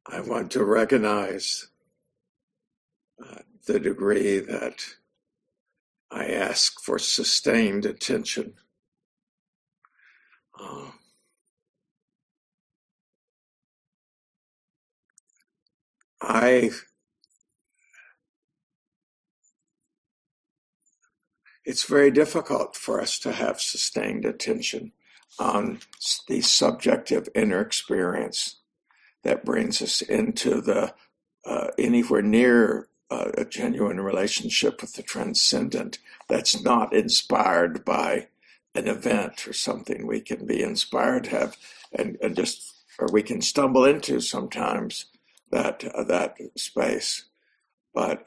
I want to recognize the degree that I ask for sustained attention. Uh, I it's very difficult for us to have sustained attention on the subjective inner experience that brings us into the anywhere near a genuine relationship with the transcendent that's not inspired by an event or something we can be inspired to have and just or we can stumble into sometimes that space, but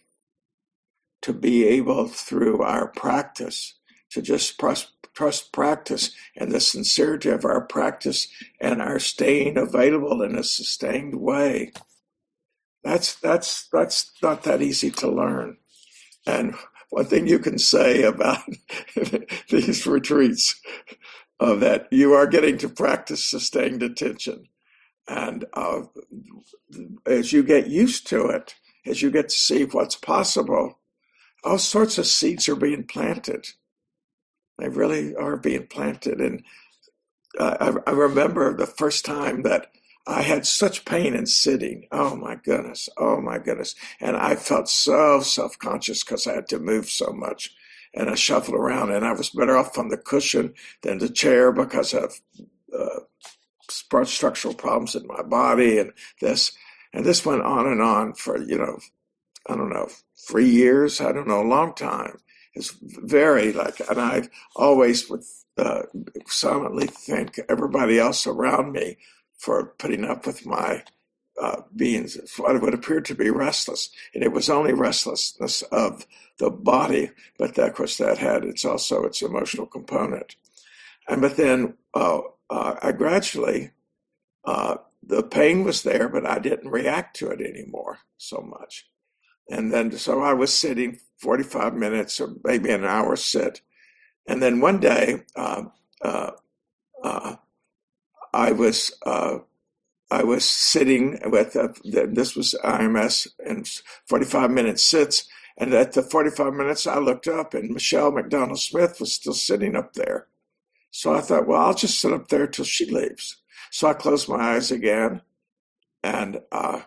to be able through our practice to just trust practice and the sincerity of our practice and our staying available in a sustained way. That's not that easy to learn. And one thing you can say about these retreats that you are getting to practice sustained attention. And as you get used to it, as you get to see what's possible, all sorts of seeds are being planted. They really are being planted. And I remember the first time that I had such pain in sitting. Oh my goodness. Oh my goodness. And I felt so self-conscious because I had to move so much. And I shuffled around and I was better off on the cushion than the chair because of structural problems in my body and this. And this went on for, I don't know, 3 years. I don't know, a long time. It's very and I always would silently thank everybody else around me for putting up with my being what would appear to be restless. And it was only restlessness of the body, but of course that had its emotional component. But then I gradually, the pain was there, but I didn't react to it anymore so much. And then, so I was sitting 45 minutes or maybe an hour sit. And then one day, I was sitting with, this was IMS and 45-minute sits. And at the 45 minutes, I looked up and Michelle McDonald Smith was still sitting up there. So I thought, well, I'll just sit up there till she leaves. So I closed my eyes again and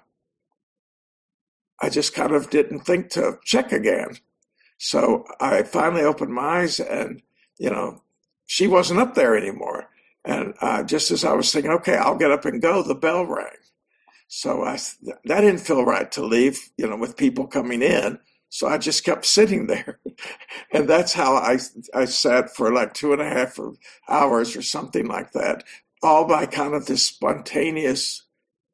I just kind of didn't think to check again. So I finally opened my eyes and, she wasn't up there anymore. And just as I was thinking, okay, I'll get up and go, the bell rang. So that didn't feel right to leave, with people coming in. So I just kept sitting there. And that's how I sat for like 2.5 hours or something like that, all by kind of this spontaneous,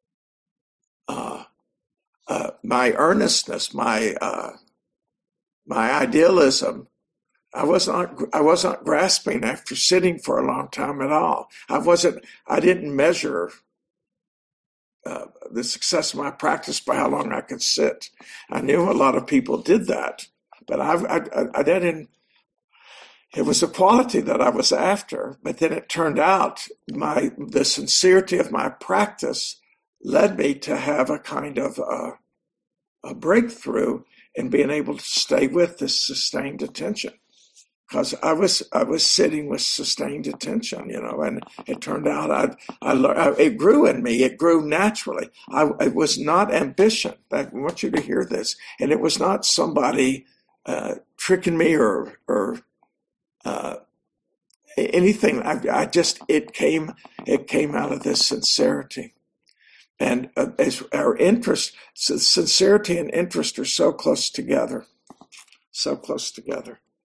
my earnestness, my idealism. I was not grasping after sitting for a long time at all. I didn't measure the success of my practice by how long I could sit. I knew a lot of people did that, but I didn't. It was a quality that I was after, but then it turned out the sincerity of my practice led me to have a kind of a breakthrough in being able to stay with this sustained attention. Because I was sitting with sustained attention, and it turned out it grew in me. It grew naturally. It was not ambition. I want you to hear this, and it was not somebody tricking me or anything. It came out of this sincerity, and as our interest, sincerity and interest are so close together, so close together.